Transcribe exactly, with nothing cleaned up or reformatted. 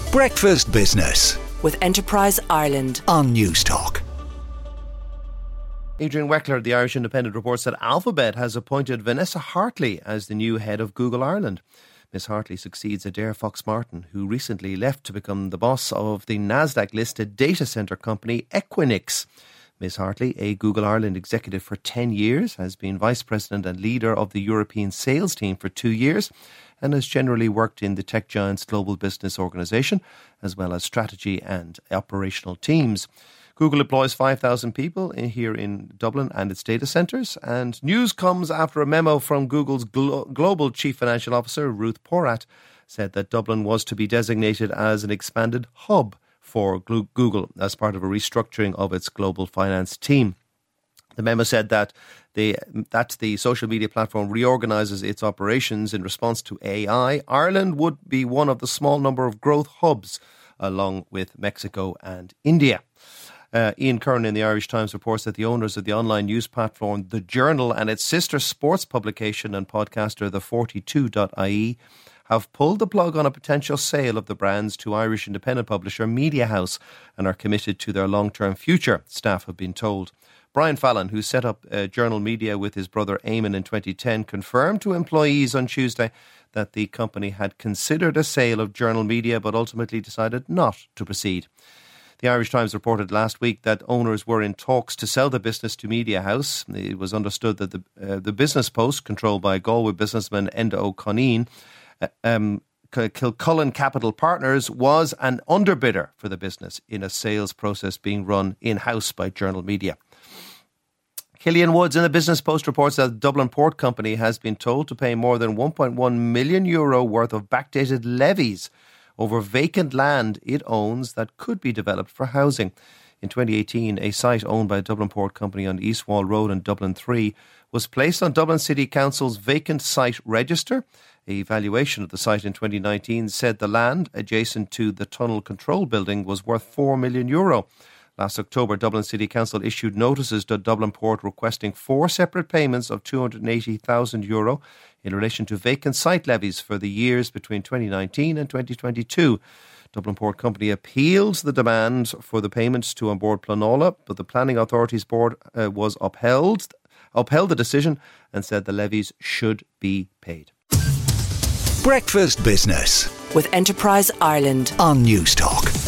Breakfast Business with Enterprise Ireland on Newstalk. Adrian Weckler, the Irish Independent, reports that Alphabet has appointed Vanessa Hartley as the new head of Google Ireland. Miss Hartley succeeds Adair Fox-Martin, who recently left to become the boss of the Nasdaq-listed data centre company Equinix. Miss Hartley, a Google Ireland executive for ten years, has been vice president and leader of the European sales team for two years and has generally worked in the tech giant's global business organisation, as well as strategy and operational teams. Google employs five thousand people in, here in Dublin and its data centres, and news comes after a memo from Google's glo- global chief financial officer, Ruth Porat, said that Dublin was to be designated as an expanded hub for Google as part of a restructuring of its global finance team. The memo said that the, that the social media platform reorganises its operations in response to A I. Ireland would be one of the small number of growth hubs, along with Mexico and India. Uh, Ian Curran in the Irish Times reports that the owners of the online news platform The Journal and its sister sports publication and podcaster The forty-two dot I E have pulled the plug on a potential sale of the brands to Irish independent publisher Media House and are committed to their long-term future, staff have been told. Brian Fallon, who set up uh, Journal Media with his brother Eamon in twenty ten, confirmed to employees on Tuesday that the company had considered a sale of Journal Media but ultimately decided not to proceed. The Irish Times reported last week that owners were in talks to sell the business to Media House. It was understood that the uh, the Business Post, controlled by Galway businessman Enda O'Coneen, um, Kilcullen Capital Partners, was an underbidder for the business in a sales process being run in-house by Journal Media. Killian Woods in the Business Post reports that the Dublin Port Company has been told to pay more than one point one million euro worth of backdated levies over vacant land it owns that could be developed for housing. In twenty eighteen, a site owned by Dublin Port Company on East Wall Road in Dublin three was placed on Dublin City Council's vacant site register. A valuation of the site in twenty nineteen said the land adjacent to the tunnel control building was worth four million euro. Last October, Dublin City Council issued notices to Dublin Port requesting four separate payments of two hundred eighty thousand euro in relation to vacant site levies for the years between twenty nineteen and twenty twenty-two. Dublin Port Company appealed the demand for the payments to An Bord Pleanála, but the Planning Authority's board uh, was upheld, upheld the decision and said the levies should be paid. Breakfast Business with Enterprise Ireland on Newstalk.